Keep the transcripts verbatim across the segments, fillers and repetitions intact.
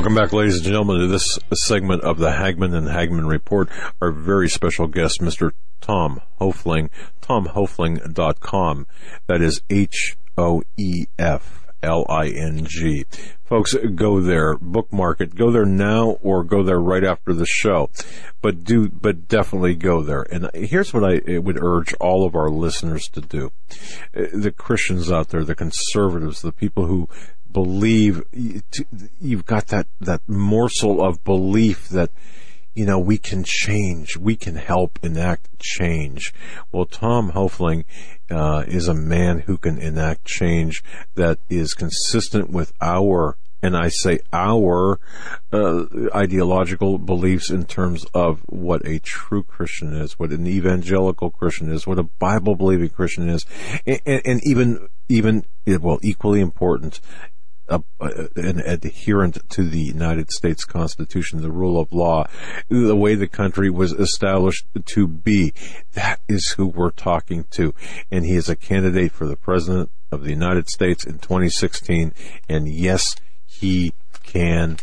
Welcome back, ladies and gentlemen, to this segment of the Hagmann and Hagmann Report. Our very special guest, Mister Tom Hoefling, tom hoefling dot com. That is H O E F L I N G. Folks, go there, bookmark it, go there now or go there right after the show. But do, but definitely go there. And here's what I would urge all of our listeners to do. The Christians out there, the conservatives, the people who believe, you've got that, that morsel of belief that, you know, we can change, we can help enact change. Well, Tom Hoefling uh, is a man who can enact change that is consistent with our, and I say our, uh, ideological beliefs in terms of what a true Christian is, what an evangelical Christian is, what a Bible-believing Christian is, and, and, and even, even, well, equally important, Uh, an adherent to the United States Constitution, the rule of law, the way the country was established to be. That is who we're talking to. And he is a candidate for the President of the United States in twenty sixteen. And yes, he can,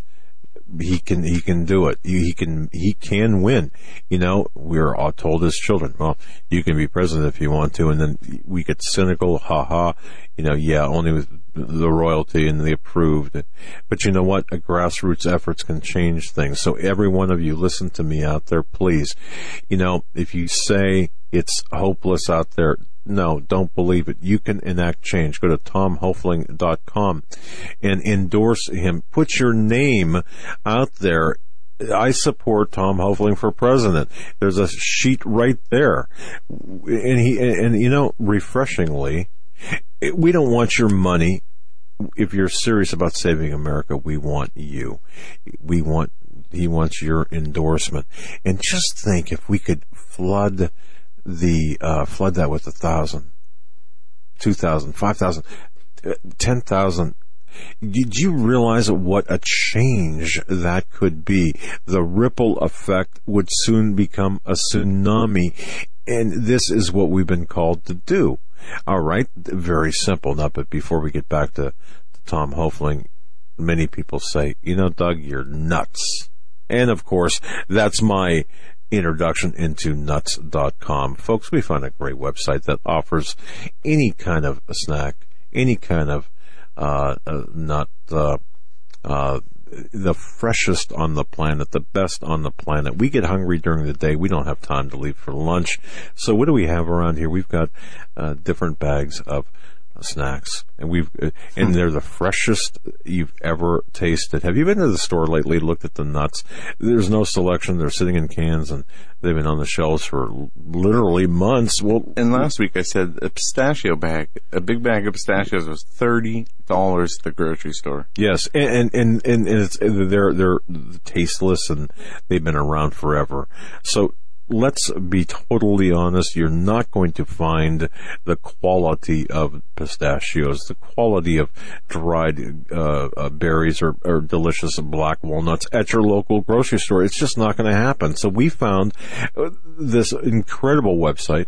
he can, he can do it. He can, he can win. You know, we're all told as children, well, you can be president if you want to. And then we get cynical, ha ha, you know, yeah, only with the royalty and the approved. But you know what? A grassroots efforts can change things. So every one of you, listen to me out there, please. You know, if you say it's hopeless out there, no, don't believe it. You can enact change. Go to tom hoefling dot com and endorse him. Put your name out there. I support Tom Hoefling for president. There's a sheet right there. And he, and you know, refreshingly, we don't want your money. If you're serious about saving America, we want you. We want, he wants your endorsement. And just think if we could flood the, uh, flood that with a thousand, two thousand, five thousand, ten thousand. Did you realize what a change that could be? The ripple effect would soon become a tsunami. And this is what we've been called to do. All right, very simple. Now, but before we get back to, to Tom Hoefling, many people say, you know, Doug, you're nuts. And of course, that's my introduction into nuts dot com. Folks, we found a great website that offers any kind of a snack, any kind of uh, uh nut, uh, uh, the freshest on the planet, the best on the planet. We get hungry during the day. We don't have time to leave for lunch. So what do we have around here? We've got uh, different bags of uh, snacks, and we've uh, and they're the freshest you've ever tasted. Have you been to the store lately, looked at the nuts? There's no selection. They're sitting in cans, and they've been on the shelves for literally months. Well, and last week I said a pistachio bag, a big bag of pistachios was thirty dollars at the grocery store. Yes, and and and, and it's they're they're tasteless, and they've been around forever. So let's be totally honest. You're not going to find the quality of pistachios, the quality of dried uh, uh, berries or, or delicious black walnuts at your local grocery store. It's just not going to happen. So we found this incredible website.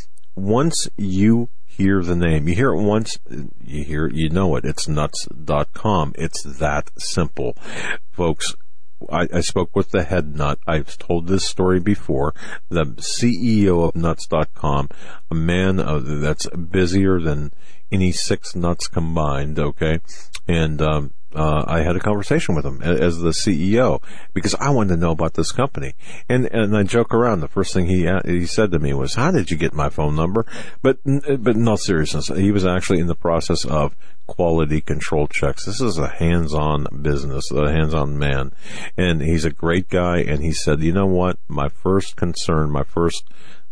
Once you hear the name, you hear it once, you hear it, you know it. It's nuts dot com. It's that simple. Folks, I, I spoke with the head nut. I've told this story before. The C E O of nuts dot com, a man of, that's busier than any six nuts combined, okay? And um, uh, I had a conversation with him as the C E O because I wanted to know about this company. And and I joke around. The first thing he he said to me was, "How did you get my phone number?" But but in all seriousness, he was actually in the process of quality control checks. This is a hands-on business, a hands-on man. And he's a great guy. And he said, you know what? My first concern, my first,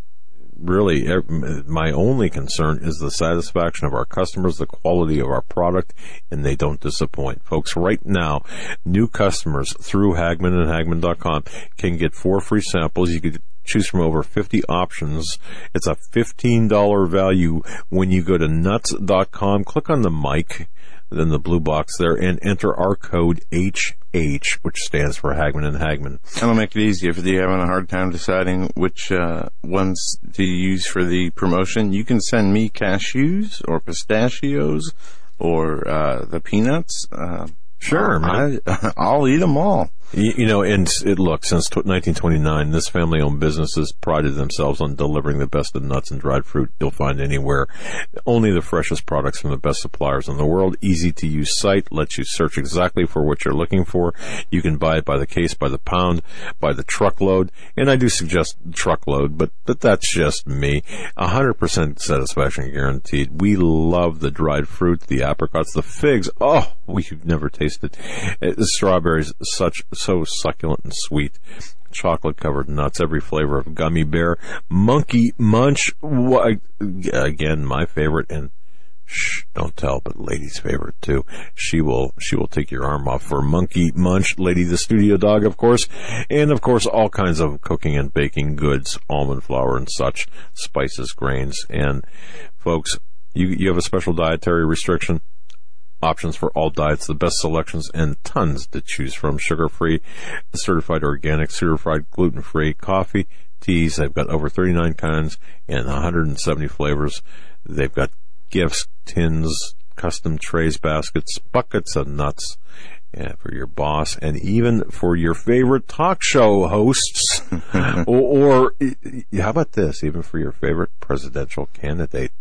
really, my only concern is the satisfaction of our customers, the quality of our product, and they don't disappoint. Folks, right now, new customers through Hagmann and Hagmann dot com can get four free samples. You could choose from over fifty options. It's a fifteen dollars value when you go to nuts dot com. Click on the mic, then the blue box there, and enter our code H H, which stands for Hagmann and Hagmann. That'll make it easier if you're having a hard time deciding which uh, ones to use for the promotion. You can send me cashews or pistachios or uh, the peanuts. Uh, Sure, man. I, I'll eat them all. You, you know, and it, look, since nineteen twenty-nine, this family-owned business has prided themselves on delivering the best of nuts and dried fruit you'll find anywhere. Only the freshest products from the best suppliers in the world. Easy-to-use site lets you search exactly for what you're looking for. You can buy it by the case, by the pound, by the truckload, and I do suggest truckload, but, but that's just me. one hundred percent satisfaction guaranteed. We love the dried fruit, the apricots, the figs. Oh, we've never tasted it. The strawberries, such so succulent and sweet. Chocolate-covered nuts, every flavor of gummy bear. Monkey Munch, wh- again, my favorite, and shh, don't tell, but Lady's favorite too. She will, she will take your arm off for Monkey Munch. Lady the studio dog, of course. And, of course, all kinds of cooking and baking goods, almond flour and such, spices, grains. And, folks, you, you have a special dietary restriction? Options for all diets, the best selections, and tons to choose from. Sugar-free, certified organic, certified gluten-free coffee, teas. They've got over thirty-nine kinds and one hundred seventy flavors. They've got gifts, tins, custom trays, baskets, buckets of nuts yeah, for your boss, and even for your favorite talk show hosts. or, or how about this? Even for your favorite presidential candidate.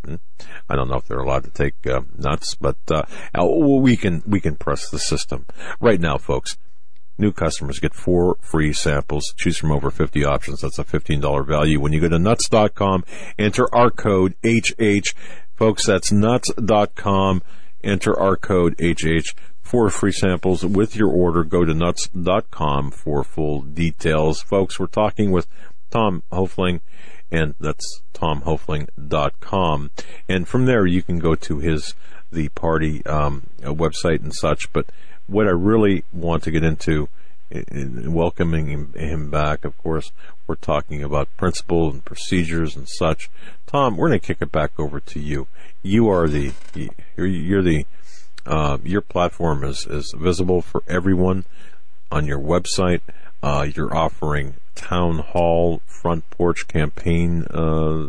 I don't know if they're allowed to take uh, nuts, but uh, we can we can press the system. Right now, folks, new customers get four free samples. Choose from over fifty options. That's a fifteen dollars value. When you go to nuts dot com, enter our code H H. Folks, that's nuts dot com. Enter our code H H. Four free samples with your order. Go to nuts dot com for full details. Folks, we're talking with Tom Hoefling, and that's tom hoefling dot com. And from there, you can go to his, the party um, website and such. But what I really want to get into, in welcoming him, him back, of course, we're talking about principles and procedures and such. Tom, we're going to kick it back over to you. You are the, you're, you're the, uh, your platform is, is visible for everyone on your website. Uh, you're offering town hall, front porch campaign uh,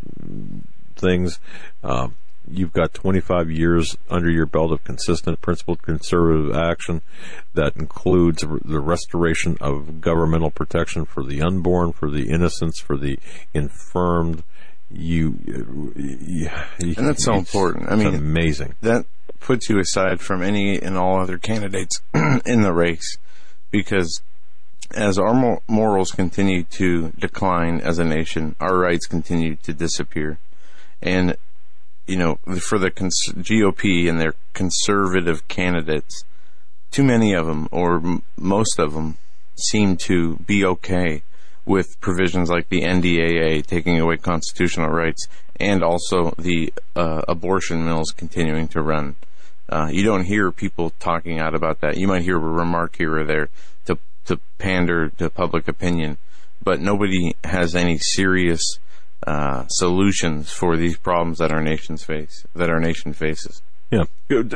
things. Uh, you've got twenty-five years under your belt of consistent, principled conservative action that includes the restoration of governmental protection for the unborn, for the innocents, for the infirmed. You, you, you and that's so important. I mean, amazing. That puts you aside from any and all other candidates in the race, because as our morals continue to decline as a nation, our rights continue to disappear. And, you know, for the cons- G O P and their conservative candidates, too many of them, or m- most of them, seem to be okay with provisions like the N D A A taking away constitutional rights, and also the uh, abortion mills continuing to run. Uh, you don't hear people talking out about that. You might hear a remark here or there to to pander to public opinion, but nobody has any serious uh, solutions for these problems that our nations face, that our nation faces. Yeah.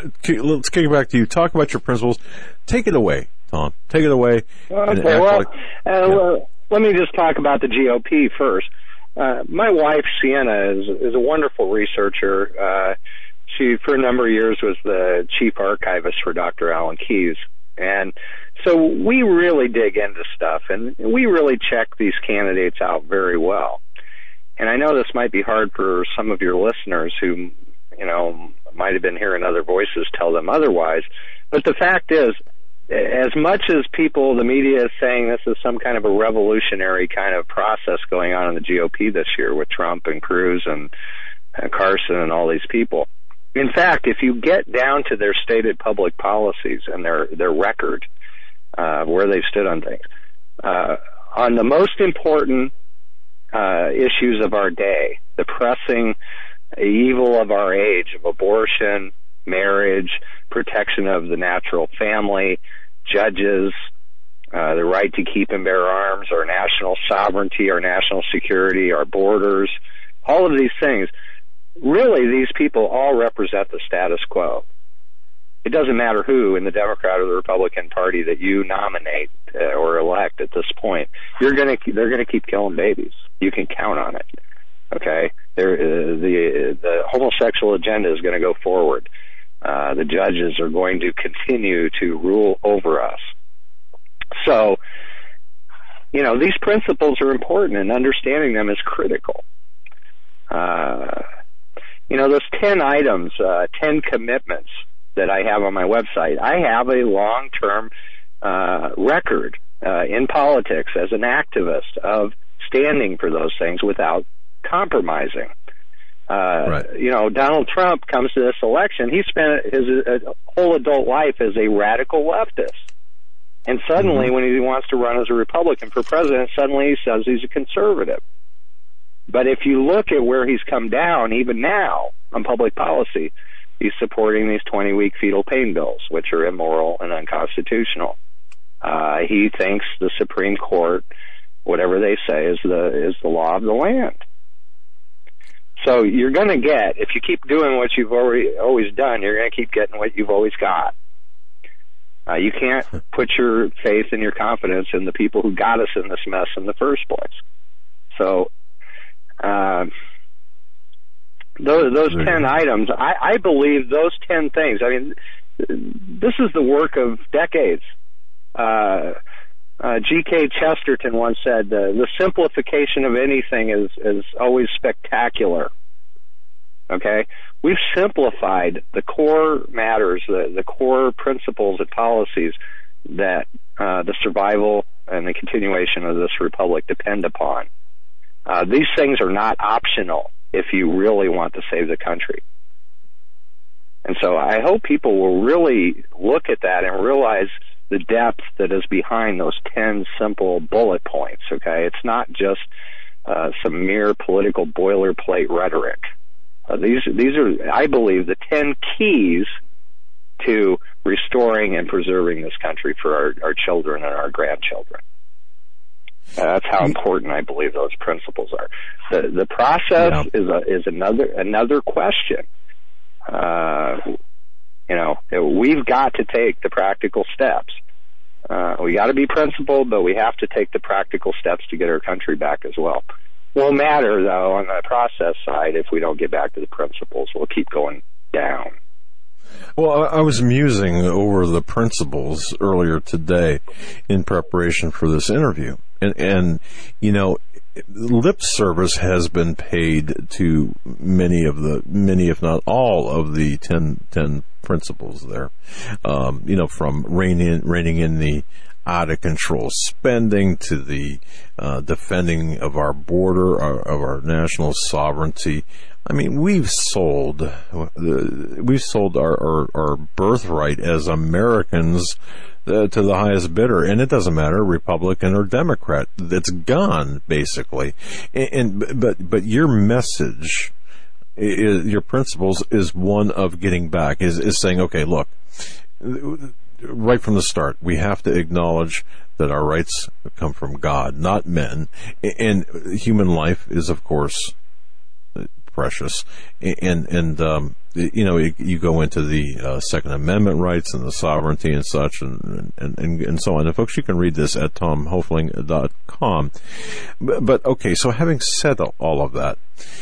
Let's kick it back to you. Talk about your principles. Take it away, Tom. Take it away. Okay, well, like, uh, yeah. well, let me just talk about the G O P first. Uh, my wife, Sienna, is, is a wonderful researcher. Uh, she, for a number of years, was the chief archivist for Doctor Alan Keyes. And so we really dig into stuff, and we really check these candidates out very well. And I know this might be hard for some of your listeners who, you know, might have been hearing other voices tell them otherwise. But the fact is, as much as people, the media is saying this is some kind of a revolutionary kind of process going on in the G O P this year with Trump and Cruz and, and Carson and all these people. In fact, if you get down to their stated public policies and their, their record, uh, where they've stood on things, uh, on the most important uh, issues of our day, the pressing evil of our age of abortion, marriage, protection of the natural family, judges, uh, the right to keep and bear arms, our national sovereignty, our national security, our borders, all of these things. Really, these people all represent the status quo. It doesn't matter who in the Democrat or the Republican Party that you nominate uh, or elect at this point. You're going to they're going to keep killing babies. You can count on it. Okay, they're, uh, the the homosexual agenda is going to go forward. Uh, the judges are going to continue to rule over us. So, you know, these principles are important, and understanding them is critical. Uh, you know, those ten items, uh, ten commitments that I have on my website, I have a long-term uh, record uh, in politics as an activist of standing for those things without compromising. Uh, right. You know, Donald Trump comes to this election, he spent his uh, whole adult life as a radical leftist. And suddenly, mm-hmm. when he wants to run as a Republican for president, suddenly he says he's a conservative. But if you look at where he's come down, even now, on public policy, he's supporting these twenty-week fetal pain bills, which are immoral and unconstitutional. Uh, he thinks the Supreme Court, whatever they say, is the is the law of the land. So you're going to get, if you keep doing what you've already always done, you're going to keep getting what you've always got. Uh, you can't put your faith and your confidence in the people who got us in this mess in the first place. So, uh, those those ten items, I, I believe those ten things. I mean, this is the work of decades. Uh, uh, G K Chesterton once said, uh, "The simplification of anything is is always spectacular." Okay, we've simplified the core matters, the, the core principles and policies that uh, the survival and the continuation of this republic depend upon. Uh, these things are not optional if you really want to save the country. And so I hope people will really look at that and realize the depth that is behind those ten simple bullet points, okay? It's not just uh, some mere political boilerplate rhetoric. Uh, these these are, I believe, the ten keys to restoring and preserving this country for our, our children and our grandchildren. Uh, that's how important I believe those principles are. The the process yeah. is a, is another another question. Uh, you know, we've got to take the practical steps. Uh, we got to be principled, but we have to take the practical steps to get our country back as well. Won't matter, though, on the process side if we don't get back to the principles. We'll keep going down. Well, I was musing over the principles earlier today in preparation for this interview. And, and you know, lip service has been paid to many of the, many, if not all, of the ten, ten principles there. Um, you know, from reining in, reining in the out-of-control spending to the uh, defending of our border, our, of our national sovereignty. I mean, we've sold uh, we've sold our, our, our birthright as Americans uh, to the highest bidder, and it doesn't matter, Republican or Democrat. It's gone, basically. And, and but but your message, is, your principles, is one of getting back. Is is saying, okay, look. Right from the start, we have to acknowledge that our rights come from God, not men. And human life is, of course, precious. And, and um, you know, you, you go into the uh, Second Amendment rights and the sovereignty and such, and, and, and, and so on. And, folks, you can read this at tom hofling dot com. But, but, okay, so having said all of that,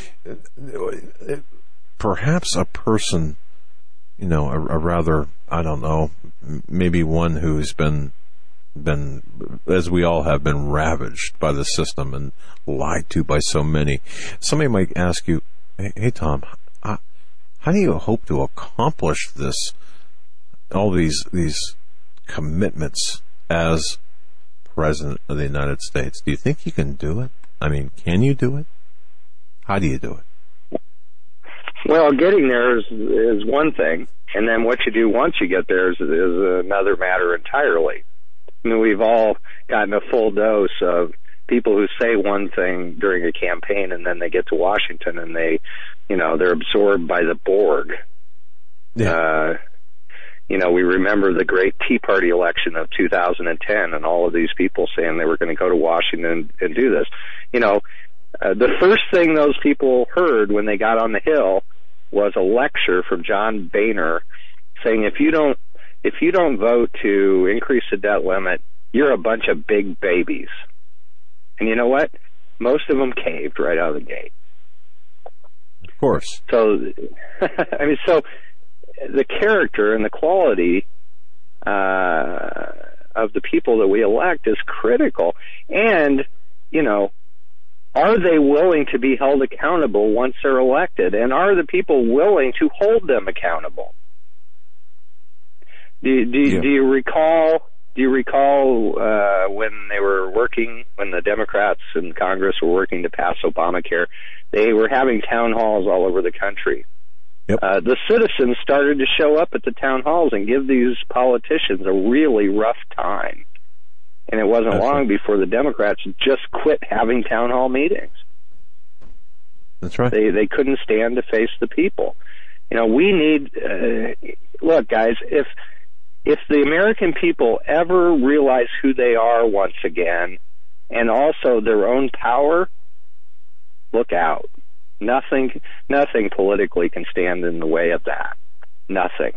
perhaps a person, you know, a, a rather, I don't know, maybe one who's been, been, as we all have, been ravaged by the system and lied to by so many. Somebody might ask you, hey, hey Tom, how, how do you hope to accomplish this, all these, these commitments as President of the United States? Do you think you can do it? I mean, can you do it? How do you do it? Well, getting there is is one thing, and then what you do once you get there is, is another matter entirely. I mean, we've all gotten a full dose of people who say one thing during a campaign, and then they get to Washington and they, you know, they're absorbed by the Borg. Yeah. Uh, you know, we remember the great Tea Party election of two thousand ten, and all of these people saying they were going to go to Washington and, and do this. You know, uh, the first thing those people heard when they got on the Hill was a lecture from John Boehner saying, if you don't if you don't vote to increase the debt limit, you're a bunch of big babies. And you know what? Most of them caved right out of the gate. Of course. So, I mean, so the character and the quality uh, of the people that we elect is critical. And, you know, are they willing to be held accountable once they're elected? And are the people willing to hold them accountable? Do, do, yeah. do you recall... Do you recall uh, when they were working, when the Democrats in Congress were working to pass Obamacare, they were having town halls all over the country. Yep. Uh, the citizens started to show up at the town halls and give these politicians a really rough time. And it wasn't That's long right. before the Democrats just quit having town hall meetings. That's right. They they couldn't stand to face the people. You know, we need, uh, look, guys, if... If the American people ever realize who they are once again, and also their own power, look out. Nothing, nothing politically can stand in the way of that. Nothing.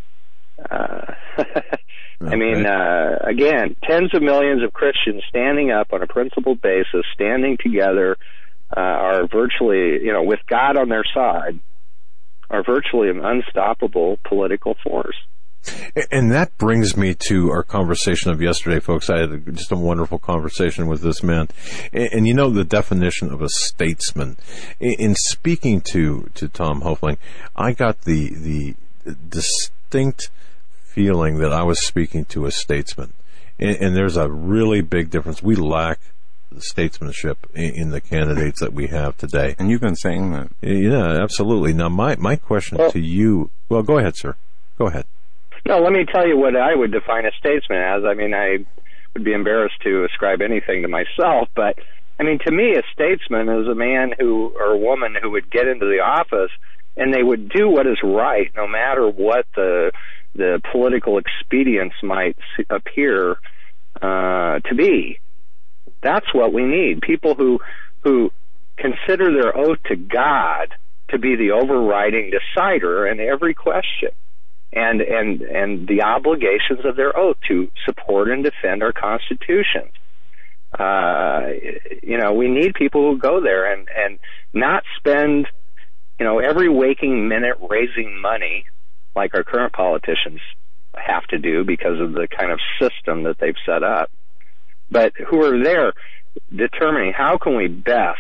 Uh, I mean, uh, again, tens of millions of Christians standing up on a principled basis, standing together, uh, are virtually, you know, with God on their side, are virtually an unstoppable political force. And that brings me to our conversation of yesterday, folks. I had just a wonderful conversation with this man. And, and you know the definition of a statesman. In, in speaking to, to Tom Hoefling, I got the, the distinct feeling that I was speaking to a statesman. And, and there's a really big difference. We lack statesmanship in, in the candidates that we have today. And you've been saying that. Yeah, absolutely. Now, my, my question well, to you... Well, go ahead, sir. Go ahead. No, let me tell you what I would define a statesman as. I mean, I would be embarrassed to ascribe anything to myself, but, I mean, to me, a statesman is a man who, or a woman who would get into the office and they would do what is right, no matter what the the political expedience might appear uh, to be. That's what we need. People who who consider their oath to God to be the overriding decider in every question. And, and, and the obligations of their oath to support and defend our Constitution. Uh, you know, we need people who go there and, and not spend, you know, every waking minute raising money like our current politicians have to do because of the kind of system that they've set up. But who are there determining how can we best,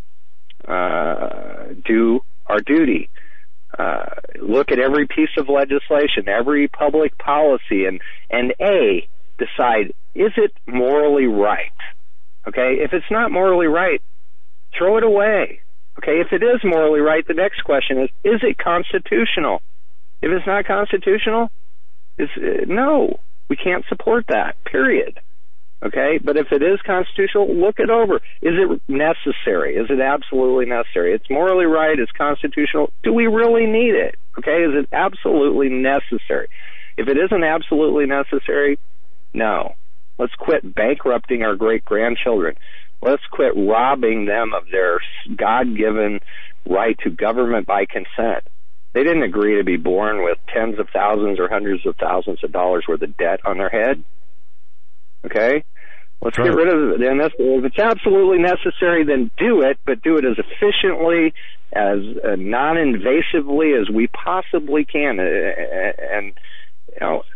uh, do our duty. Uh, look at every piece of legislation, every public policy, and, and A, decide, is it morally right? Okay, if it's not morally right, throw it away. Okay, if it is morally right, the next question is, is it constitutional? If it's not constitutional, it's, uh, no, we can't support that, period. Okay, but if it is constitutional, look it over. Is it necessary? Is it absolutely necessary? It's morally right, it's constitutional. Do we really need it? Okay, is it absolutely necessary? If it isn't absolutely necessary, no. Let's quit bankrupting our great-grandchildren. Let's quit robbing them of their God-given right to government by consent. They didn't agree to be born with tens of thousands or hundreds of thousands of dollars worth of debt on their head. Okay? Let's get rid of it. And that's, if it's absolutely necessary, then do it, but do it as efficiently, as uh, non-invasively as we possibly can. And, you know,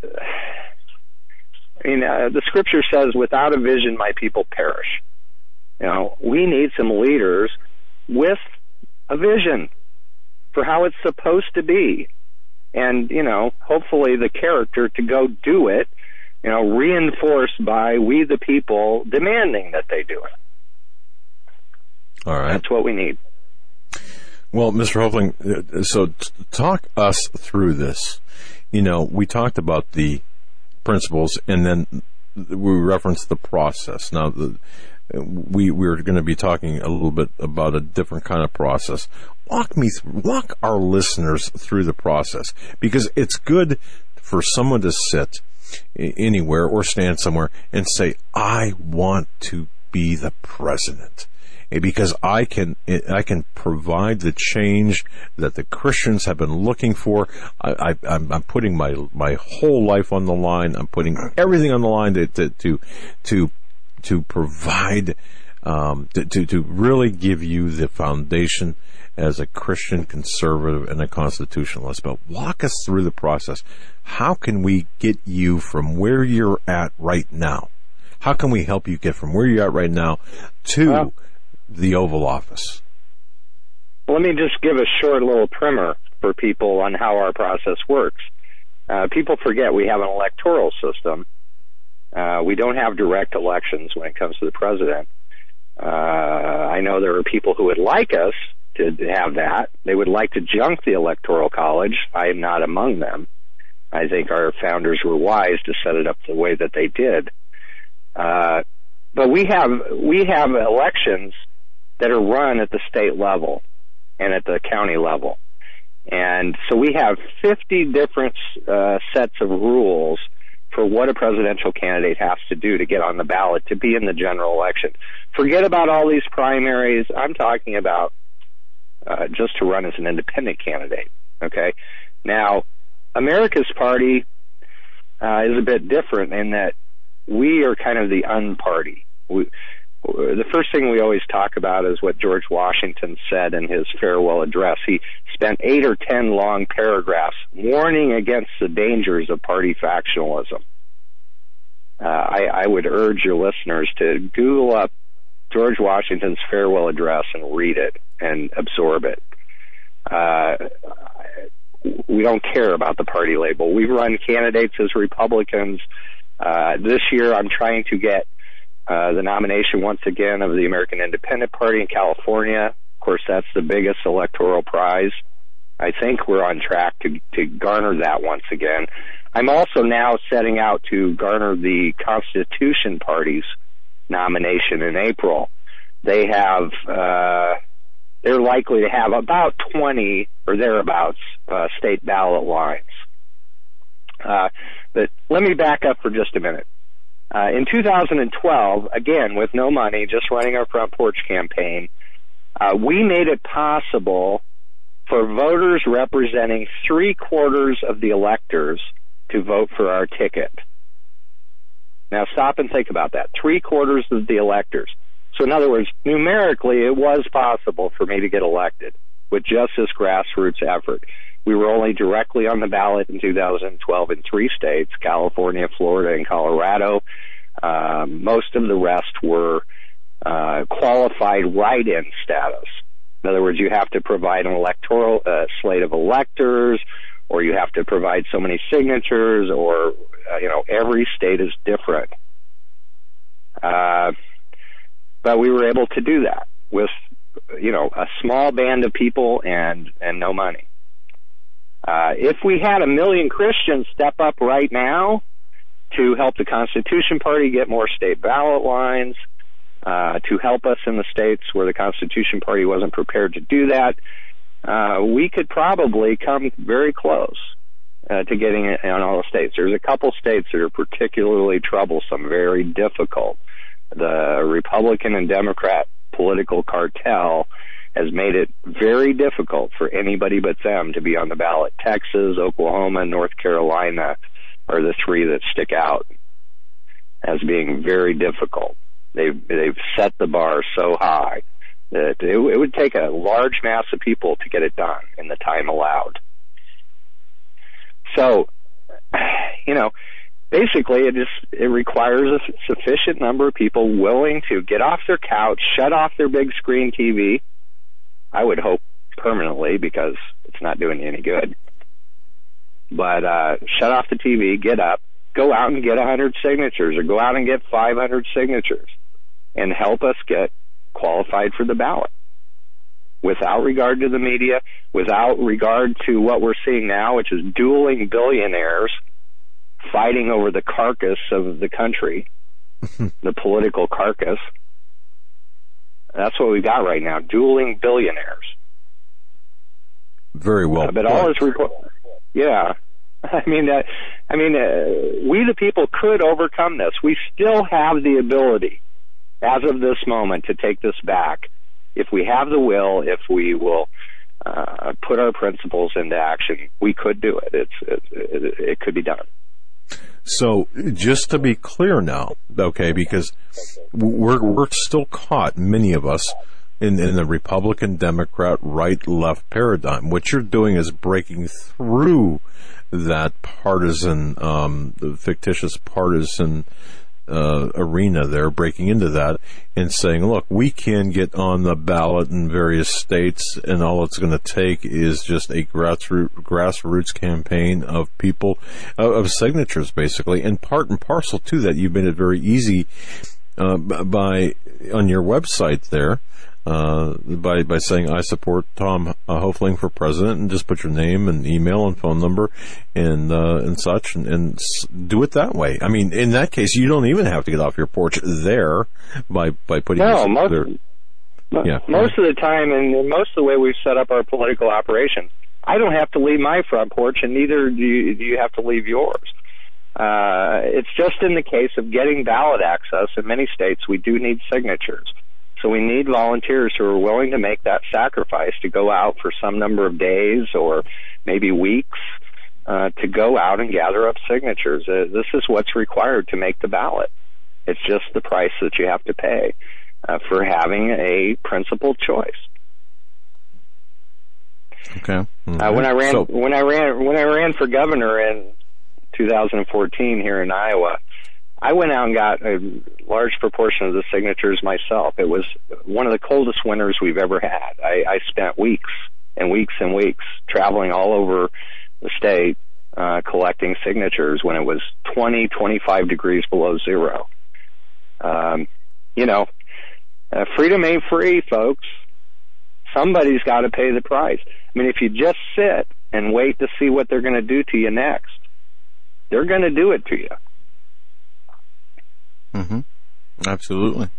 I mean, uh, the scripture says, without a vision, my people perish. You know, we need some leaders with a vision for how it's supposed to be. And, you know, hopefully the character to go do it, you know, reinforced by we the people demanding that they do it. All right. That's what we need. Well, Mister Hoefling, so t- talk us through this. You know, we talked about the principles, and then we referenced the process. Now, the, we we're going to be talking a little bit about a different kind of process. Walk me, th- walk our listeners through the process, because it's good for someone to sit anywhere or stand somewhere and say, I want to be the president, because I can I can provide the change that the Christians have been looking for. I, I, I'm, I'm putting my my whole life on the line. I'm putting everything on the line to to to to, to provide um, to, to, to really give you the foundation as a Christian conservative and a constitutionalist. But walk us through the process. How can we get you from where you're at right now? How can we help you get from where you're at right now to well, the Oval Office? Let me just give a short little primer for people on how our process works. Uh, people forget we have an electoral system. Uh, we don't have direct elections when it comes to the president. Uh, I know there are people who would like us to have that. They would like to junk the Electoral College. I am not among them. I think our founders were wise to set it up the way that they did. Uh, but we have we have elections that are run at the state level and at the county level. And so we have fifty different uh, sets of rules for what a presidential candidate has to do to get on the ballot to be in the general election. Forget about all these primaries. I'm talking about uh, just to run as an independent candidate. Okay? Now, America's Party uh, is a bit different in that we are kind of the un-party. We, the first thing we always talk about is what George Washington said in his farewell address. He spent eight or ten long paragraphs warning against the dangers of party factionalism. Uh, I, I would urge your listeners to Google up George Washington's farewell address and read it and absorb it. Uh, we don't care about the party label. We run candidates as Republicans. Uh, this year I'm trying to get Uh, the nomination once again of the American Independent Party in California. Of course, that's the biggest electoral prize. I think we're on track to, to garner that once again. I'm also now setting out to garner the Constitution Party's nomination in April. They have, uh, they're likely to have about twenty or thereabouts uh, state ballot lines. Uh, but let me back up for just a minute. Uh, in two thousand twelve, again, with no money, just running our front porch campaign, uh, we made it possible for voters representing three quarters of the electors to vote for our ticket. Now stop and think about that. Three quarters of the electors. So in other words, numerically, it was possible for me to get elected with just this grassroots effort. We were only directly on the ballot in two thousand twelve in three states, California, Florida, and Colorado. Uh, most of the rest were uh, qualified write-in status. In other words, you have to provide an electoral uh, slate of electors, or you have to provide so many signatures, or, uh, you know, every state is different. Uh, but we were able to do that with, you know, a small band of people and, and no money. Uh, if we had a million Christians step up right now to help the Constitution Party get more state ballot lines, uh, to help us in the states where the Constitution Party wasn't prepared to do that, uh, we could probably come very close uh, to getting it in all the states. There's a couple states that are particularly troublesome, very difficult. The Republican and Democrat political cartel has made it very difficult for anybody but them to be on the ballot. Texas, Oklahoma, North Carolina are the three that stick out as being very difficult. They've, they've set the bar so high that it, it would take a large mass of people to get it done in the time allowed. So, you know, basically it just, it requires a sufficient number of people willing to get off their couch, shut off their big screen T V, I would hope permanently, because it's not doing you any good. But uh, shut off the T V, get up, go out and get one hundred signatures, or go out and get five hundred signatures, and help us get qualified for the ballot. Without regard to the media, without regard to what we're seeing now, which is dueling billionaires fighting over the carcass of the country, the political carcass. That's what we got right now, dueling billionaires. Very well. Uh, but all is required. Yeah. I mean, uh, I mean, uh, we the people could overcome this. We still have the ability, as of this moment, to take this back. If we have the will, if we will uh, put our principles into action, we could do it. It's, it, it, it could be done. So just to be clear now, okay, because we're we're still caught, many of us, in, in the Republican, Democrat, right, left paradigm. What you're doing is breaking through that partisan, um, the fictitious partisan uh, arena there, breaking into that and saying, look, we can get on the ballot in various states, and all it's going to take is just a grassroots, grassroots campaign of people, uh, of signatures, basically. And part and parcel to that, you've made it very easy uh, by, on your website there, Uh, by, by saying, I support Tom uh, Hoefling for president, and just put your name and email and phone number and, uh, and such, and, and s- do it that way. I mean, in that case, you don't even have to get off your porch there by, by putting no, your, most, there. mo- Yeah. most of the time, and most of the way we've set up our political operations, I don't have to leave my front porch, and neither do you, do you have to leave yours. Uh, it's just in the case of getting ballot access, in many states, we do need signatures. So we need volunteers who are willing to make that sacrifice to go out for some number of days or maybe weeks uh, to go out and gather up signatures. Uh, this is what's required to make the ballot. It's just the price that you have to pay uh, for having a principled choice. Okay. Mm-hmm. Uh, when I ran, so, when I ran, when I ran for governor in two thousand fourteen here in Iowa, I went out and got a large proportion of the signatures myself. It was one of the coldest winters we've ever had. I, I spent weeks and weeks and weeks traveling all over the state uh, collecting signatures when it was twenty, twenty-five degrees below zero. Um, you know, uh, freedom ain't free, folks. Somebody's got to pay the price. I mean, if you just sit and wait to see what they're going to do to you next, they're going to do it to you. Mm-hmm. Absolutely.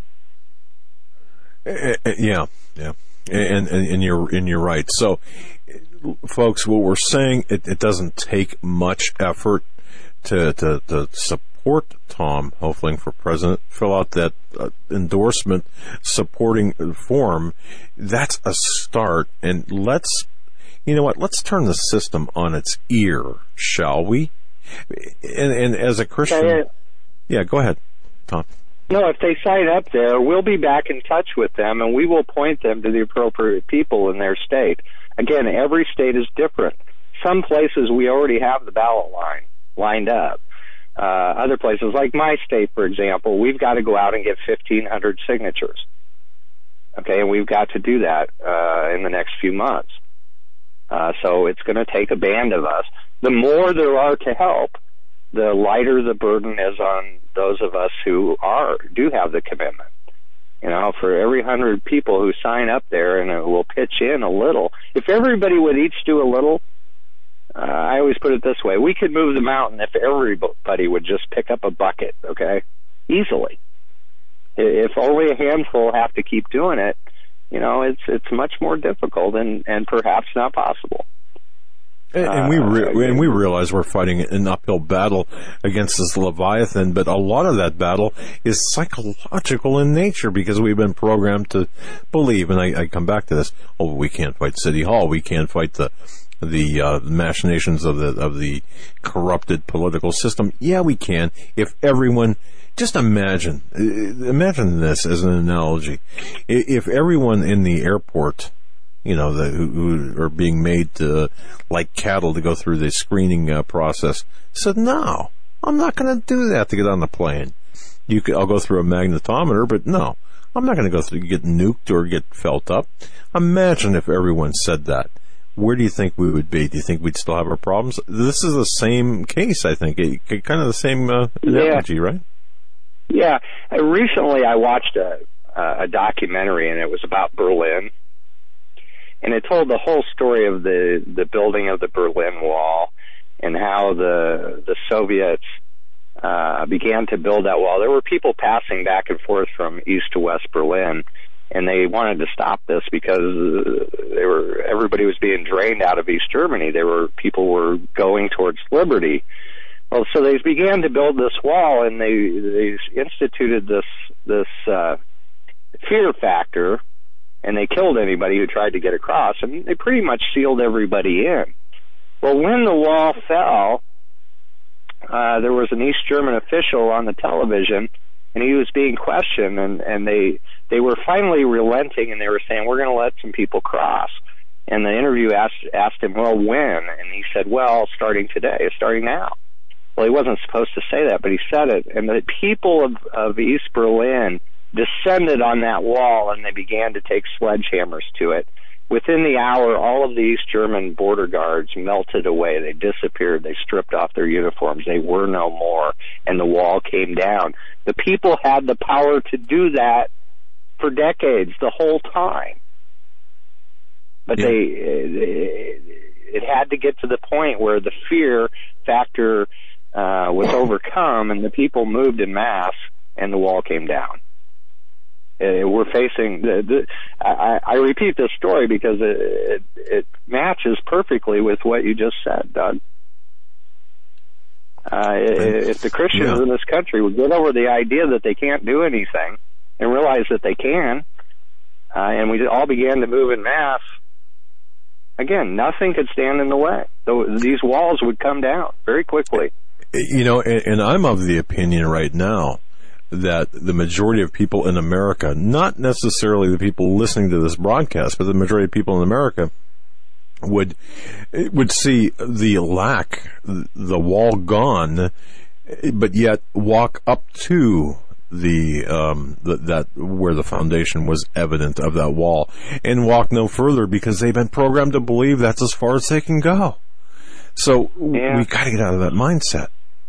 Uh, yeah, yeah, and, and and you're and you're right. So, folks, what we're saying, it, it doesn't take much effort to to, to support Tom Hoefling for president. Fill out that uh, endorsement supporting form. That's a start, and let's, you know what? Let's turn the system on its ear, shall we? And, and as a Christian, yeah, go ahead, Tom. No, if they sign up there, we'll be back in touch with them, and we will point them to the appropriate people in their state. Again, every state is different. Some places we already have the ballot line lined up. Uh, other places, like my state, for example, we've got to go out and get fifteen hundred signatures. Okay, and we've got to do that uh, in the next few months. Uh, so it's going to take a band of us. The more there are to help, the lighter the burden is on those of us who are do have the commitment. You know, for every hundred people who sign up there and will pitch in a little, if everybody would each do a little, uh, I always put it this way, we could move the mountain if everybody would just pick up a bucket, okay, easily. If only a handful have to keep doing it, you know, it's it's much more difficult and, and perhaps not possible. And, and we re- and we realize we're fighting an uphill battle against this Leviathan, but a lot of that battle is psychological in nature because we've been programmed to believe, and I, I come back to this, oh, we can't fight City Hall, we can't fight the the uh, machinations of the of the corrupted political system. Yeah, we can, if everyone, just imagine, imagine this as an analogy. If everyone in the airport, you know, the, who, who are being made to, like cattle to go through the screening uh, process, said, no, I'm not going to do that to get on the plane. You could, I'll go through a magnetometer, but no, I'm not going to go through, get nuked or get felt up. Imagine if everyone said that. Where do you think we would be? Do you think we'd still have our problems? This is the same case, I think. It, kind of the same uh, analogy, yeah. right? Yeah. Uh, recently I watched a, a documentary, and it was about Berlin. And it told the whole story of the, the building of the Berlin Wall and how the the Soviets uh, began to build that wall. There were people passing back and forth from east to west Berlin, and they wanted to stop this because they were everybody was being drained out of East Germany. There were people were going towards liberty. Well, so they began to build this wall, and they they instituted this this uh, fear factor. And they killed anybody who tried to get across, and they pretty much sealed everybody in. Well, when the wall fell, uh, there was an East German official on the television, and he was being questioned, and, and they they were finally relenting, and they were saying, we're going to let some people cross. And the interview asked asked him, well, when? And he said, well, starting today, starting now. Well, he wasn't supposed to say that, but he said it. And the people of, of East Berlin descended on that wall, and they began to take sledgehammers to it. Within the hour, all of the East German border guards melted away. They disappeared. They stripped off their uniforms. They were no more, and the wall came down. The people had the power to do that for decades, the whole time. But yeah. they, it, it had to get to the point where the fear factor uh, was overcome, and the people moved en masse, and the wall came down. Uh, we're facing. The, the, I, I repeat this story because it, it, it matches perfectly with what you just said, Doug. Uh, if the Christians yeah. in this country would get over the idea that they can't do anything and realize that they can, uh, and we all began to move en masse, again, nothing could stand in the way. So these walls would come down very quickly. You know, and, and I'm of the opinion right now that the majority of people in America, not necessarily the people listening to this broadcast, but the majority of people in America would would see the lack, the wall gone, but yet walk up to the um the, that where the foundation was evident of that wall, and walk no further because they've been programmed to believe that's as far as they can go. So yeah. we got to get out of that mindset.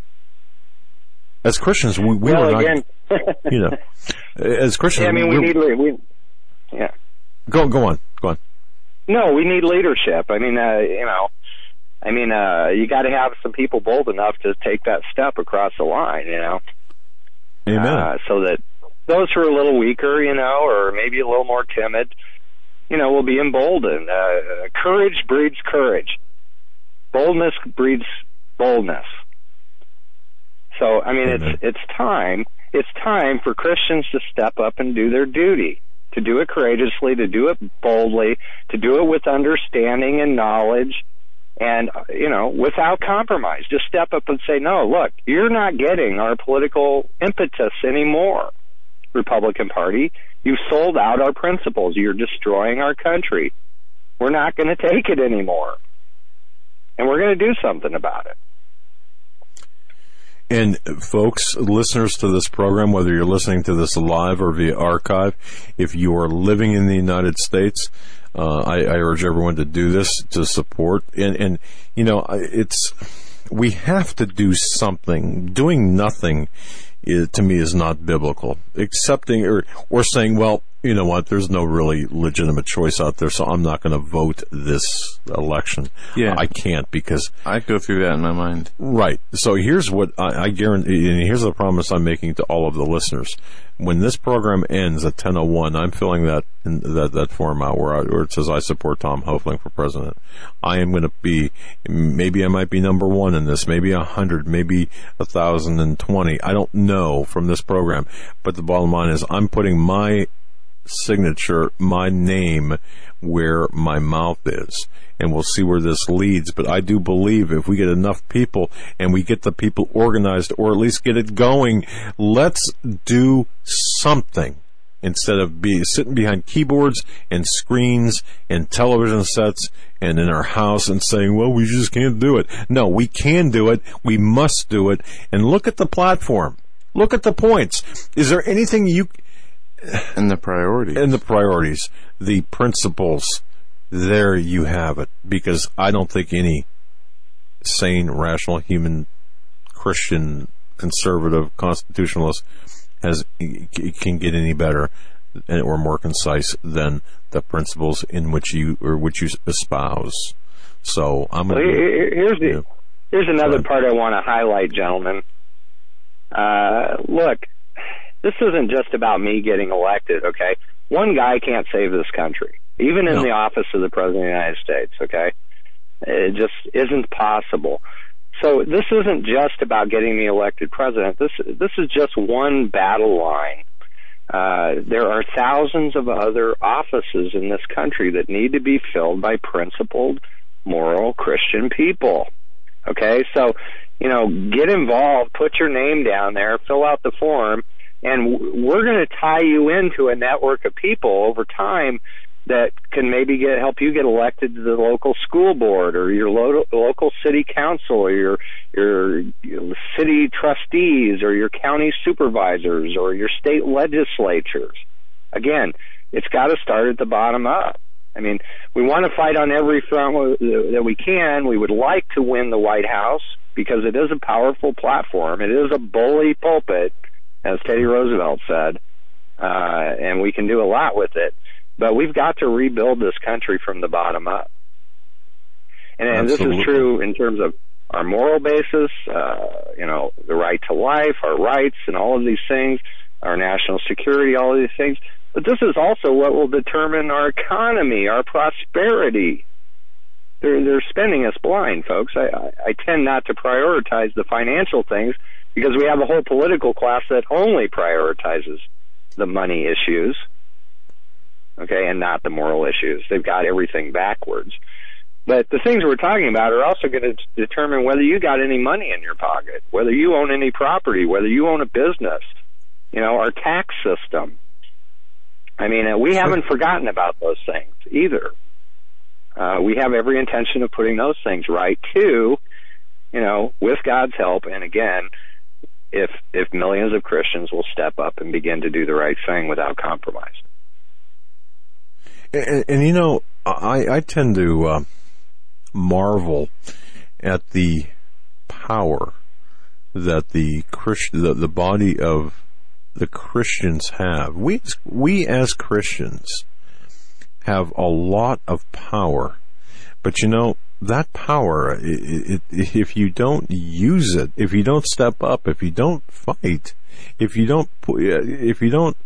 As Christians, we, we well, were again, not, you know, as Christians, yeah, I mean, we need, we, yeah. Go, go on, go on. No, we need leadership. I mean, uh, you know, I mean, uh, you got to have some people bold enough to take that step across the line, you know. Amen. Uh, so that those who are a little weaker, you know, or maybe a little more timid, you know, will be emboldened. Uh, courage breeds courage. Boldness breeds boldness. So, I mean, Amen. it's it's time. It's time for Christians to step up and do their duty, to do it courageously, to do it boldly, to do it with understanding and knowledge, and, you know, without compromise. Just step up and say, no, look, you're not getting our political impetus anymore, Republican Party. You've sold out our principles. You're destroying our country. We're not going to take it anymore. And we're going to do something about it. And folks, listeners to this program, whether you're listening to this live or via archive, if you are living in the United States, uh, I, I urge everyone to do this, to support. And, and, you know, it's, we have to do something. Doing nothing, is, to me, is not biblical. Accepting or, or saying, well, you know what, there's no really legitimate choice out there, so I'm not going to vote this election. Yeah. I can't because... I go through that in my mind. Right. So here's what I, I guarantee, and here's the promise I'm making to all of the listeners. When this program ends at ten oh one, I'm filling that in, that, that form out where, I, where it says I support Tom Hoefling for president. I am going to be, maybe I might be number one in this, maybe a hundred, maybe a thousand and twenty. I don't know from this program. But the bottom line is I'm putting my signature, my name, where my mouth is, and we'll see where this leads. But I do believe if we get enough people and we get the people organized, or at least get it going, let's do something instead of be sitting behind keyboards and screens and television sets and in our house and saying, well, we just can't do it. No, we can do it. We must do it. And look at the platform. Look at the points. Is there anything you... And the priorities. And the priorities. The principles. There you have it. Because I don't think any sane, rational, human, Christian, conservative, constitutionalist has can get any better or more concise than the principles in which you or which you espouse. So I'm going well, to... Here's, the, you know, here's another part I want to highlight, gentlemen. Uh, look... This isn't just about me getting elected, okay? One guy can't save this country, even in no. the office of the President of the United States, okay? It just isn't possible. So this isn't just about getting me elected president. This this is just one battle line. Uh, there are thousands of other offices in this country that need to be filled by principled, moral, Christian people, okay? So you know, get involved, put your name down there, fill out the form, and we're going to tie you into a network of people over time that can maybe get help you get elected to the local school board or your lo- local city council or your, your your city trustees or your county supervisors or your state legislatures. Again, it's got to start at the bottom up. I mean, we want to fight on every front that we can. We would like to win the White House because it is a powerful platform. It is a bully pulpit, as Teddy Roosevelt said, uh, and we can do a lot with it. But we've got to rebuild this country from the bottom up. And, and this is true in terms of our moral basis, uh, you know, the right to life, our rights, and all of these things, our national security, all of these things. But this is also what will determine our economy, our prosperity. They're, they're spending us blind, folks. I, I, I tend not to prioritize the financial things because we have a whole political class that only prioritizes the money issues. Okay, and not the moral issues. They've got everything backwards. But the things we're talking about are also going to determine whether you got any money in your pocket, whether you own any property, whether you own a business, you know, our tax system. I mean, we haven't forgotten about those things either. Uh, we have every intention of putting those things right, too, you know, with God's help. And again, if if millions of Christians will step up and begin to do the right thing without compromise. And, and you know, I, I tend to uh, marvel at the power that the Christian, the, the body of the Christians have. We we as Christians have a lot of power, but you know that power. It, it, if you don't use it, if you don't step up, if you don't fight, if you don't, if you don't,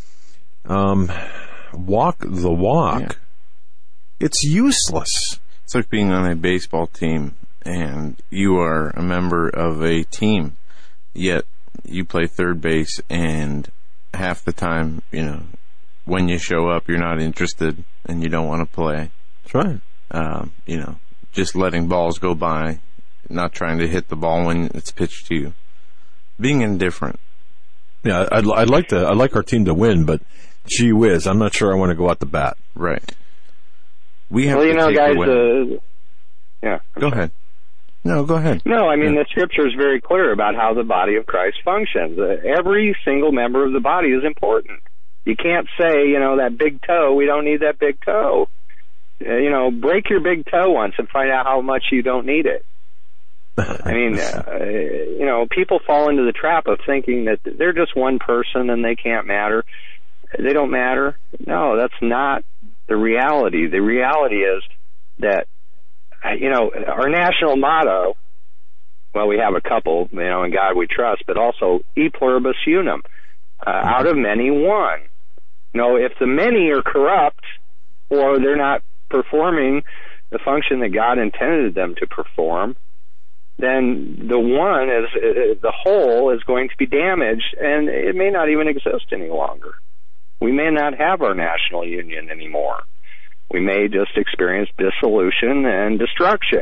um. walk the walk, yeah. It's useless. It's like being on a baseball team and you are a member of a team, yet you play third base and half the time, you know, when you show up, you're not interested and you don't want to play. That's right. Um, you know, just letting balls go by, not trying to hit the ball when it's pitched to you. Being indifferent. Yeah, I'd, I'd like to, I'd like our team to win, but gee whiz, I'm not sure I want to go out the bat. Right. We have well, to you know, take guys, the uh, yeah. Go ahead. No, go ahead. No, I mean, yeah. the Scripture is very clear about how the body of Christ functions. Uh, every single member of the body is important. You can't say, you know, that big toe, we don't need that big toe. Uh, you know, break your big toe once and find out how much you don't need it. I mean, uh, you know, people fall into the trap of thinking that they're just one person and they can't matter. They don't matter. No, that's not the reality. The reality is that, you know, our national motto, well, we have a couple, you know, in God we trust, but also e pluribus unum, uh, out of many one. You know, if the many are corrupt or they're not performing the function that God intended them to perform, then the one, is uh, the whole, is going to be damaged, and it may not even exist any longer. We may not have our national union anymore. We may just experience dissolution and destruction.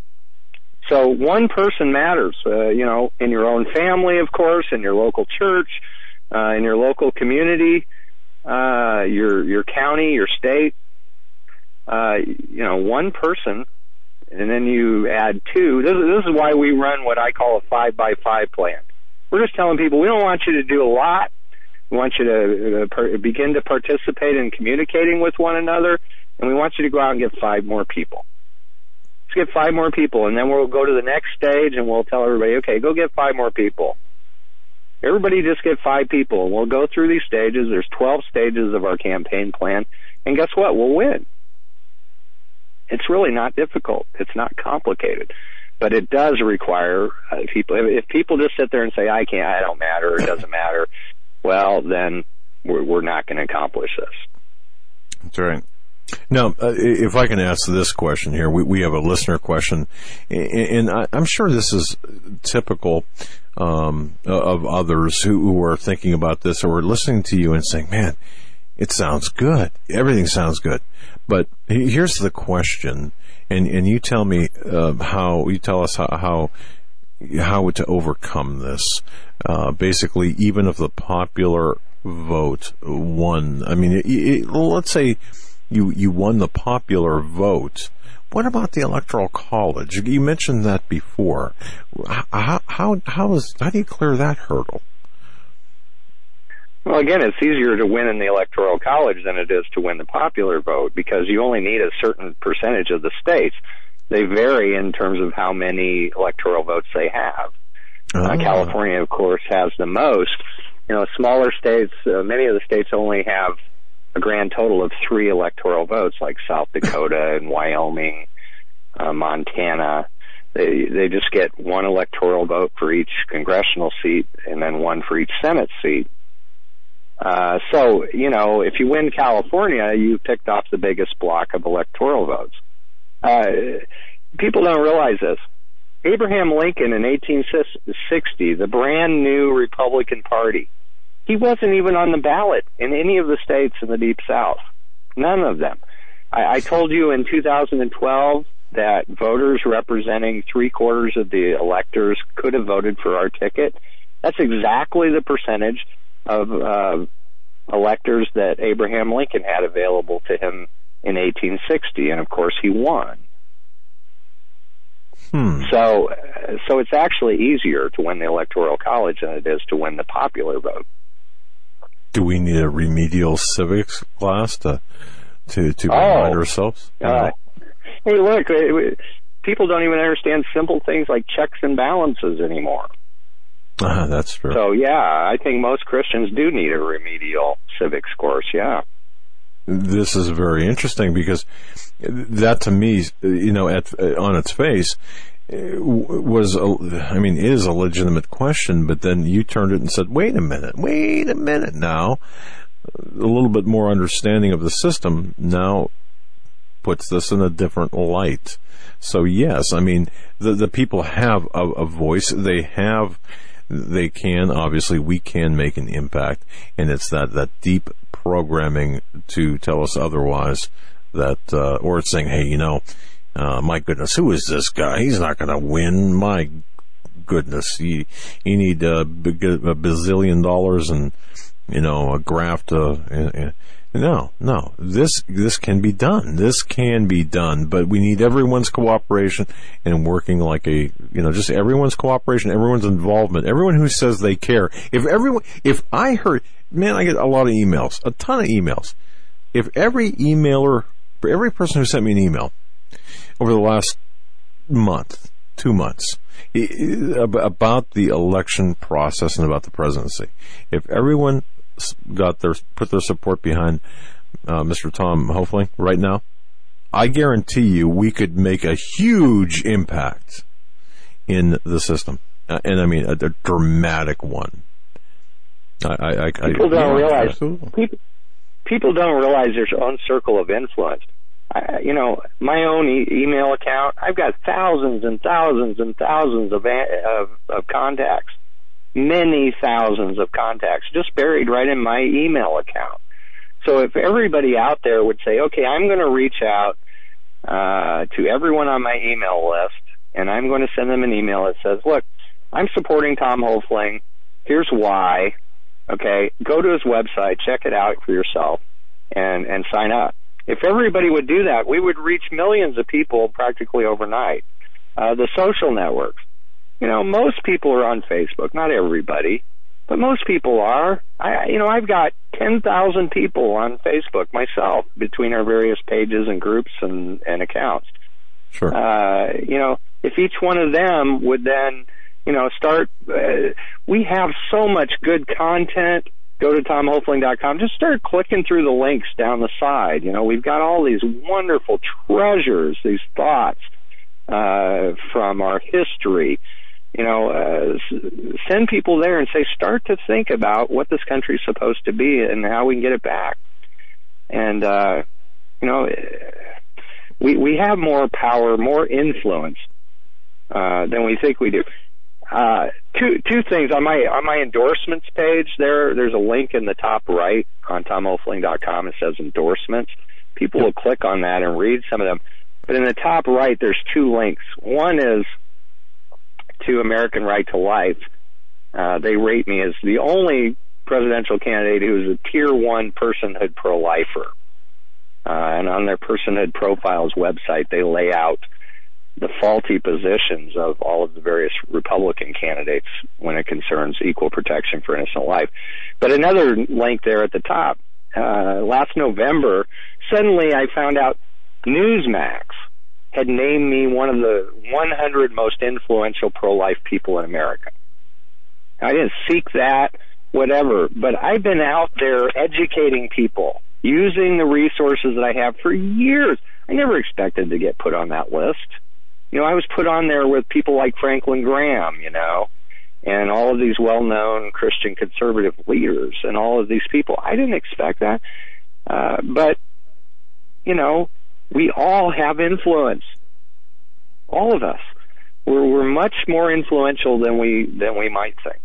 So one person matters, uh, you know, in your own family, of course, in your local church, uh, in your local community, uh, your your county, your state. Uh, you know, one person, and then you add two. This, this is why we run what I call a five by five plan. We're just telling people we don't want you to do a lot. We want you to uh, per- begin to participate in communicating with one another, and we want you to go out and get five more people. Let's get five more people, and then we'll go to the next stage, and we'll tell everybody, okay, go get five more people. Everybody just get five people, and we'll go through these stages. There's twelve stages of our campaign plan, and guess what? We'll win. It's really not difficult. It's not complicated. But it does require uh, people, if people just sit there and say, I can't, I don't matter, it doesn't matter, well, then we're, we're not going to accomplish this. That's right. Now, uh, if I can ask this question here, we, we have a listener question, and I, I'm sure this is typical um, of others who, who are thinking about this or are listening to you and saying, man, it sounds good. Everything sounds good. But here's the question, and, and you tell me uh, how, you tell us how, how how to overcome this. Uh, basically, even if the popular vote won, I mean, it, it, let's say you you won the popular vote. What about the Electoral College? You mentioned that before. How how how is how do you clear that hurdle? Well, again, it's easier to win in the Electoral College than it is to win the popular vote because you only need a certain percentage of the states. They vary in terms of how many electoral votes they have. Oh. Uh, California, of course, has the most. You know, smaller states, uh, many of the states only have a grand total of three electoral votes, like South Dakota and Wyoming, uh, Montana. They they just get one electoral vote for each congressional seat and then one for each Senate seat. Uh, so, you know, if you win California, you picked off the biggest block of electoral votes. Uh, people don't realize this. Abraham Lincoln in eighteen sixty, the brand new Republican Party, he wasn't even on the ballot in any of the states in the Deep South. None of them. I, I told you in two thousand twelve that voters representing three quarters of the electors could have voted for our ticket. That's exactly the percentage of uh, electors that Abraham Lincoln had available to him in eighteen sixty, and of course he won. Hmm. So, so it's actually easier to win the Electoral College than it is to win the popular vote. Do we need a remedial civics class to to to remind oh, ourselves? Uh, hey, look, it, people don't even understand simple things like checks and balances anymore. Uh, that's true. So, yeah, I think most Christians do need a remedial civics course, yeah. This is very interesting because that, to me, you know, at, on its face, was, a, I mean, is a legitimate question, but then you turned it and said, wait a minute, wait a minute now. A little bit more understanding of the system now puts this in a different light. So, yes, I mean, the, the people have a, a voice. They have... They can, obviously, we can make an impact, and it's that, that deep programming to tell us otherwise that, uh, or it's saying, hey, you know, uh, my goodness, who is this guy? He's not going to win. My goodness, you, you need a, a bazillion dollars and, you know, a graft. Uh, uh, no, no, this, this can be done. This can be done, but we need everyone's cooperation and working like a, you know, just everyone's cooperation, everyone's involvement, everyone who says they care. If everyone, if I heard, man, I get a lot of emails, a ton of emails. If every emailer, for every person who sent me an email over the last month, two months, about the election process and about the presidency, if everyone got their put their support behind uh, Mister Tom Hoefling right now, I guarantee you we could make a huge impact in the system, uh, and I mean a, a dramatic one. I, I, I, people I, don't realize people, people don't realize their own circle of influence. I, you know, my own e- email account, I've got thousands and thousands and thousands of of, of contacts. Many thousands of contacts just buried right in my email account. So if everybody out there would say, okay, I'm going to reach out uh, to everyone on my email list, and I'm going to send them an email that says, look, I'm supporting Tom Hoefling. Here's why. Okay, go to his website, check it out for yourself, and, and sign up. If everybody would do that, we would reach millions of people practically overnight. Uh, the social networks. You know, most people are on Facebook. Not everybody, but most people are. I, you know, I've got ten thousand people on Facebook myself between our various pages and groups and, and accounts. Sure. Uh, you know, if each one of them would then, you know, start, uh, we have so much good content. Go to tom hoefling dot com. Just start clicking through the links down the side. You know, we've got all these wonderful treasures, these thoughts uh, from our history. You know, uh, send people there and say, start to think about what this country is supposed to be and how we can get it back. And, uh, you know, we we have more power, more influence uh, than we think we do. Uh, two two things on my on my endorsements page. There, there's a link in the top right on tom hoefling dot com. It says endorsements. People will click on that and read some of them. But in the top right, there's two links. One is to American Right to Life, uh, they rate me as the only presidential candidate who is a tier one personhood pro-lifer. Uh, and on their personhood profiles website, they lay out the faulty positions of all of the various Republican candidates when it concerns equal protection for innocent life. But another link there at the top, uh, last November, suddenly I found out Newsmax had named me one of the one hundred most influential pro-life people in America. I didn't seek that, whatever, but I've been out there educating people, using the resources that I have for years. I never expected to get put on that list. You know, I was put on there with people like Franklin Graham, you know, and all of these well-known Christian conservative leaders and all of these people. I didn't expect that. Uh, but, you know, we all have influence. All of us. We're, we're much more influential than we than we might think.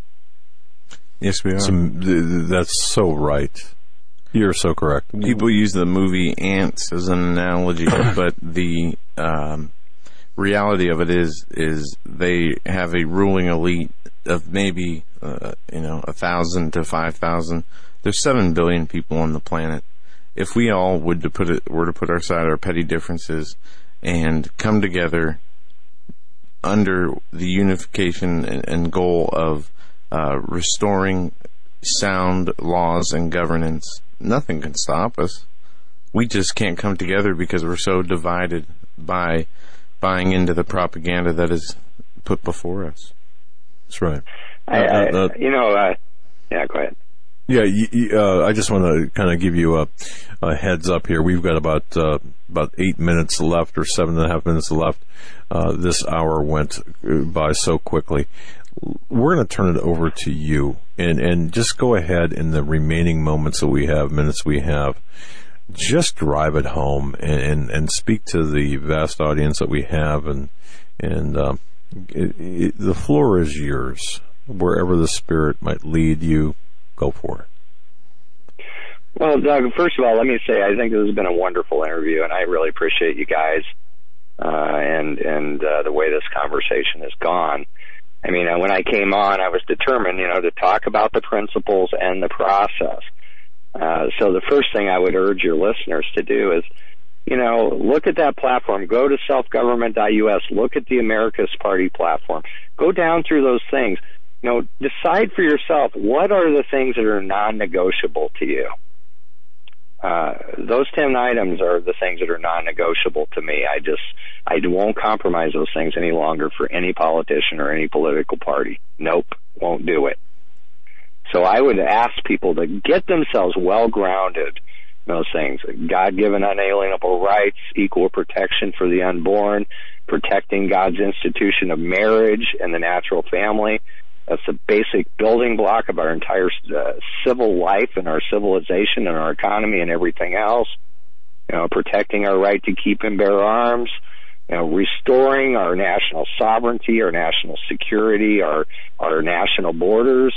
Yes, we are. Some, th- that's so right. You're so correct. People use the movie Ants as an analogy, but the um, reality of it is is they have a ruling elite of maybe uh, you know a thousand to five thousand. There's seven billion people on the planet. If we all would to put it were to put aside our petty differences and come together under the unification and, and goal of uh, restoring sound laws and governance, nothing can stop us. We just can't come together because we're so divided by buying into the propaganda that is put before us. That's right. I, I, uh, you know, uh, yeah, go ahead. Yeah, you, you, uh, I just want to kind of give you a, a heads up here. We've got about uh, about eight minutes left, or seven and a half minutes left. Uh, this hour went by so quickly. We're going to turn it over to you, and, and just go ahead in the remaining moments that we have, minutes we have. Just drive it home and, and, and speak to the vast audience that we have, and and um, it, it, the floor is yours. Wherever the Spirit might lead you, go for it. Well, Doug, first of all, let me say I think this has been a wonderful interview, and I really appreciate you guys uh, and and uh, the way this conversation has gone. I mean, when I came on, I was determined, you know, to talk about the principles and the process. Uh, so the first thing I would urge your listeners to do is, you know, look at that platform. Go to self government dot U S. Look at the America's Party platform. Go down through those things. You know, decide for yourself, what are the things that are non-negotiable to you? Uh, those ten items are the things that are non-negotiable to me. I just, I won't compromise those things any longer for any politician or any political party. Nope, won't do it. So I would ask people to get themselves well-grounded in those things. God-given unalienable rights, equal protection for the unborn, protecting God's institution of marriage and the natural family. That's the basic building block of our entire uh, civil life and our civilization and our economy and everything else. You know, protecting our right to keep and bear arms. You know, restoring our national sovereignty, our national security, our our national borders.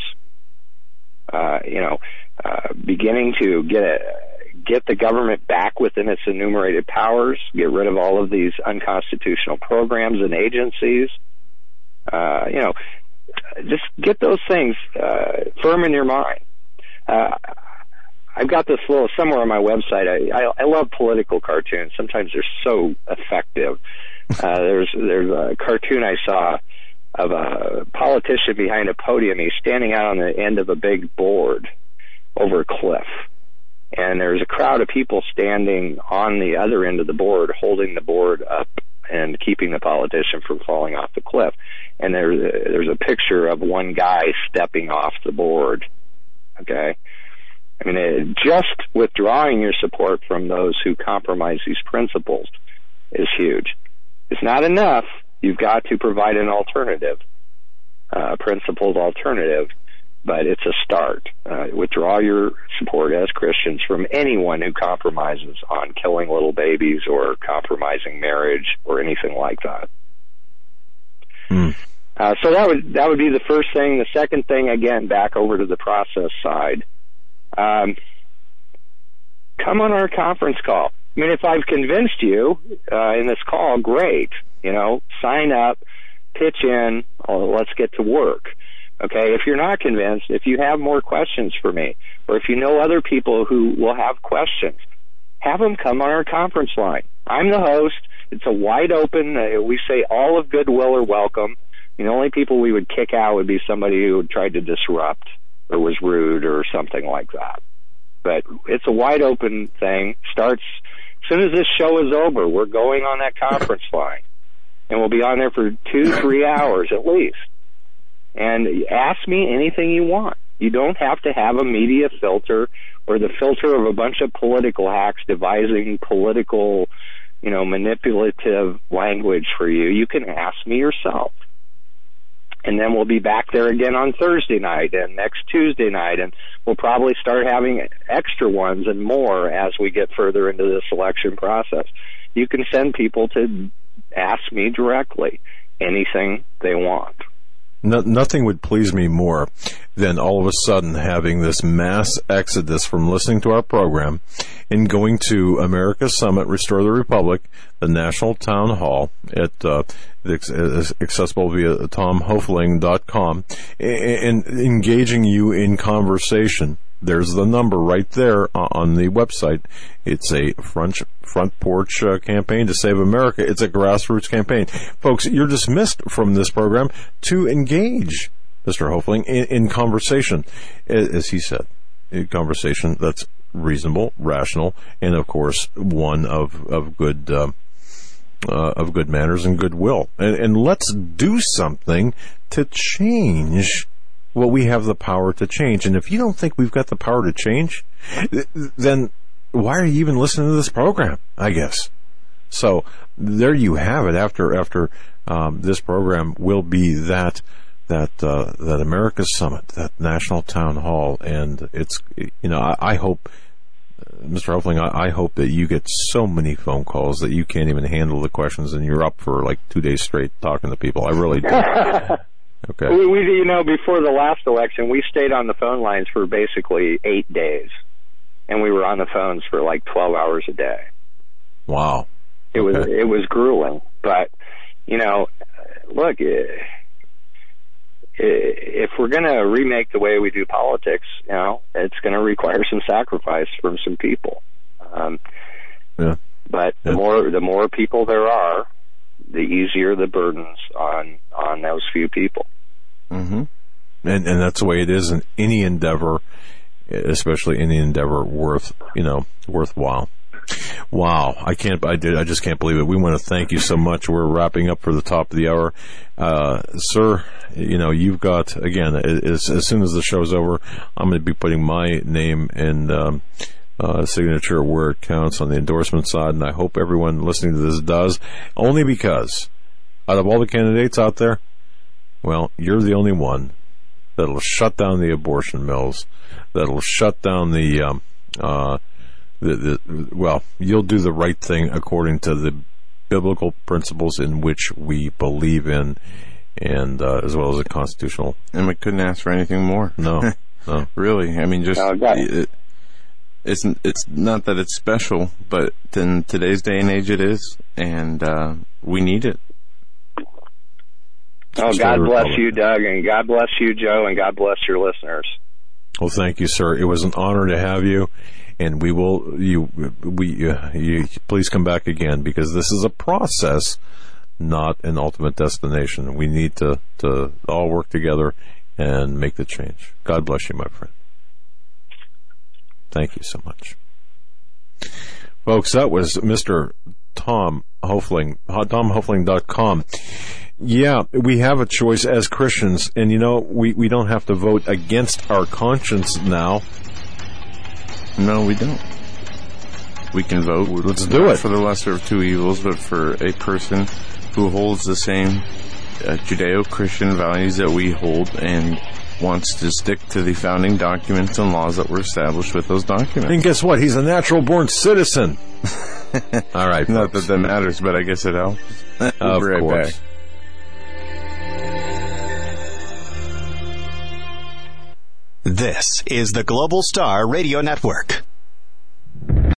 Uh, you know, uh, beginning to get a, get the government back within its enumerated powers. Get rid of all of these unconstitutional programs and agencies. Uh, you know. Just get those things uh, firm in your mind. Uh, I've got this little somewhere on my website. I, I, I love political cartoons. Sometimes they're so effective. Uh, there's there's a cartoon I saw of a politician behind a podium. He's standing out on the end of a big board over a cliff, and there's a crowd of people standing on the other end of the board, holding the board up and keeping the politician from falling off the cliff. And there's there's a picture of one guy stepping off the board. Okay, I mean, it, just withdrawing your support from those who compromise these principles is huge. It's not enough. You've got to provide an alternative, uh, principled alternative, but it's a start. Uh, withdraw your support as Christians from anyone who compromises on killing little babies or compromising marriage or anything like that. Mm. Uh, so that would that would be the first thing. The second thing, again, back over to the process side. Um, come on our conference call. I mean, if I've convinced you uh, in this call, great. You know, sign up, pitch in. Oh, let's get to work. Okay, if you're not convinced, if you have more questions for me, or if you know other people who will have questions, have them come on our conference line. I'm the host. It's a wide open, uh, we say all of goodwill are welcome. The only people we would kick out would be somebody who tried to disrupt or was rude or something like that. But it's a wide open thing. Starts as soon as this show is over, we're going on that conference line. And we'll be on there for two, three hours at least. And ask me anything you want. You don't have to have a media filter or the filter of a bunch of political hacks devising political, you know, manipulative language for you. You can ask me yourself. And then we'll be back there again on Thursday night and next Tuesday night, and we'll probably start having extra ones and more as we get further into this election process. You can send people to ask me directly anything they want. No, nothing would please me more than all of a sudden having this mass exodus from listening to our program and going to America's Summit, Restore the Republic, the National Town Hall, at uh, it's accessible via tom hofling dot com, and engaging you in conversation. There's the number right there on the website. It's a front, front porch uh, campaign to save America. It's a grassroots campaign. Folks, you're dismissed from this program to engage, Mister Hofling, in, in conversation, as he said, a conversation that's reasonable, rational, and, of course, one of, of good uh, uh, of good manners and goodwill. And, and let's do something to change what we have the power to change. And if you don't think we've got the power to change, then why are you even listening to this program, I guess? So there you have it. After after um, this program will be that that uh, that America's Summit, that National Town Hall, and it's, you know, I, I hope, Mister Hofling, I, I hope that you get so many phone calls that you can't even handle the questions, and you're up for like two days straight talking to people. I really do. Okay. We, we, you know, before the last election, we stayed on the phone lines for basically eight days, and we were on the phones for like twelve hours a day. Wow. It okay. was it was grueling, but you know, look, if we're going to remake the way we do politics, you know, it's going to require some sacrifice from some people. Um, yeah. But the yeah. more the more people there are, the easier the burdens on on those few people. Mm-hmm. And and that's the way it is in any endeavor, especially any endeavor worth you know worthwhile. Wow, I can't. I did. I just can't believe it. We want to thank you so much. We're wrapping up for the top of the hour, uh, sir. You know, you've got again. As, as soon as the show's over, I'm going to be putting my name and um, uh, signature where it counts on the endorsement side, and I hope everyone listening to this does. Only because, out of all the candidates out there, well, you're the only one that'll shut down the abortion mills, that'll shut down the. Um, uh, The, the, well, you'll do the right thing according to the biblical principles in which we believe in, and uh, as well as the constitutional. And we couldn't ask for anything more. No, no, really. I mean, just oh, it, it's it's not that it's special, but in today's day and age, it is, and uh, we need it. Oh, God bless you, Doug, and God bless you, Joe, and God bless your listeners. Well, thank you, sir. It was an honor to have you. And we will, you, we, uh, you, please come back again, because this is a process, not an ultimate destination. We need to, to all work together and make the change. God bless you, my friend. Thank you so much. Folks, that was Mister Tom Hofling, tom hofling dot com. Yeah, we have a choice as Christians, and you know, we, we don't have to vote against our conscience now. No, we don't. We can vote. Let's do it. For the lesser of two evils, but for a person who holds the same uh, Judeo-Christian values that we hold and wants to stick to the founding documents and laws that were established with those documents. And guess what? He's a natural-born citizen. All right, not that that matters, but I guess it helps. We'll of be right course. Back. This is the Global Star Radio Network.